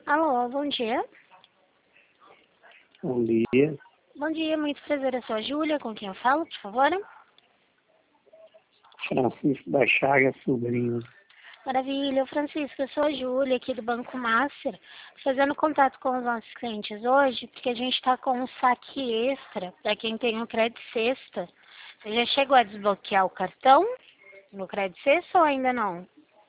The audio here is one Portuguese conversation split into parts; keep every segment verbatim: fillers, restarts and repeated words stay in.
Alô, bom dia. Bom dia. Bom dia, muito prazer. Eu sou a Júlia, com quem eu falo, por favor? Francisco da Chaga, sobrinho. Maravilha, Francisco, eu sou a Júlia, aqui do Banco Master, fazendo contato com os nossos clientes hoje, porque a gente está com um saque extra para quem tem o Crédito Sexta. Você já chegou a desbloquear o cartão no Crédito Sexta ou ainda não?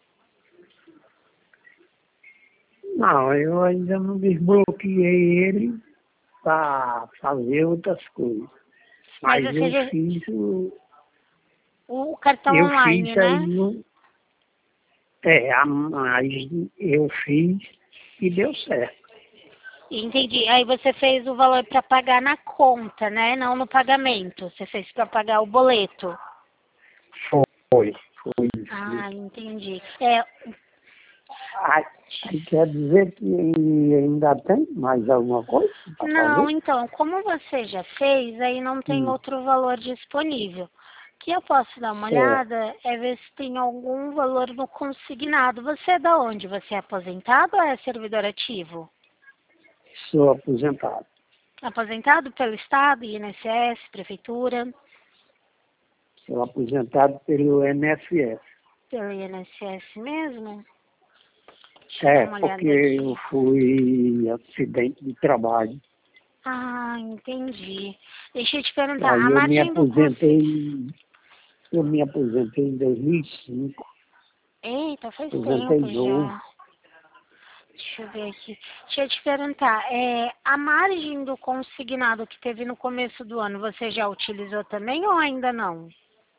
Não, eu ainda não desbloqueei ele para fazer outras coisas. Mas Mas você eu já... fiz o. O cartão Eu online, fiz né? aí no. É, a- mas eu fiz e deu certo. Entendi. Aí você fez o valor para pagar na conta, né? Não no pagamento. Você fez para pagar o boleto. Foi, foi isso. Ah, entendi. É, Aí, aí quer dizer que ainda tem mais alguma coisa para não, fazer? então, como você já fez, aí não tem Hum, outro valor disponível. O que eu posso dar uma certo. olhada é ver se tem algum valor no consignado. Você é da onde? Você é aposentado ou é servidor ativo? Sou aposentado. Aposentado pelo Estado, I N S S, Prefeitura, Sou aposentado pelo I N S S. pelo I N S S mesmo? Deixa eu dar É, uma porque olhada eu aqui. fui acidente de trabalho. Ah, entendi. Deixa eu te perguntar, a Aí eu me margem do consignado... aposentei, eu me aposentei em dois mil e cinco, Eita, faz aposentei tempo novo. já. Deixa eu ver aqui. Deixa eu te perguntar, é, a margem do consignado que teve no começo do ano, você já utilizou também ou ainda não?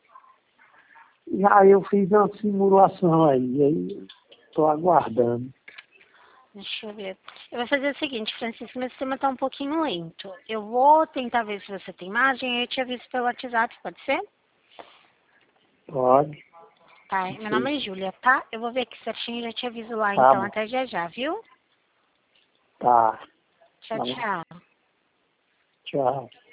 Já eu fiz uma simulação aí, aí estou aguardando. Deixa eu ver. Eu vou fazer o seguinte, Francisco, meu sistema está um pouquinho lento. Eu vou tentar ver se você tem margem e eu te aviso pelo WhatsApp, pode ser? Pode, Tá, não meu sei. nome é Júlia, tá? Eu vou ver aqui certinho e já te aviso lá, Tá então, bom, até já já, viu? tá, Tchau, tá bom. tchau. Tchau.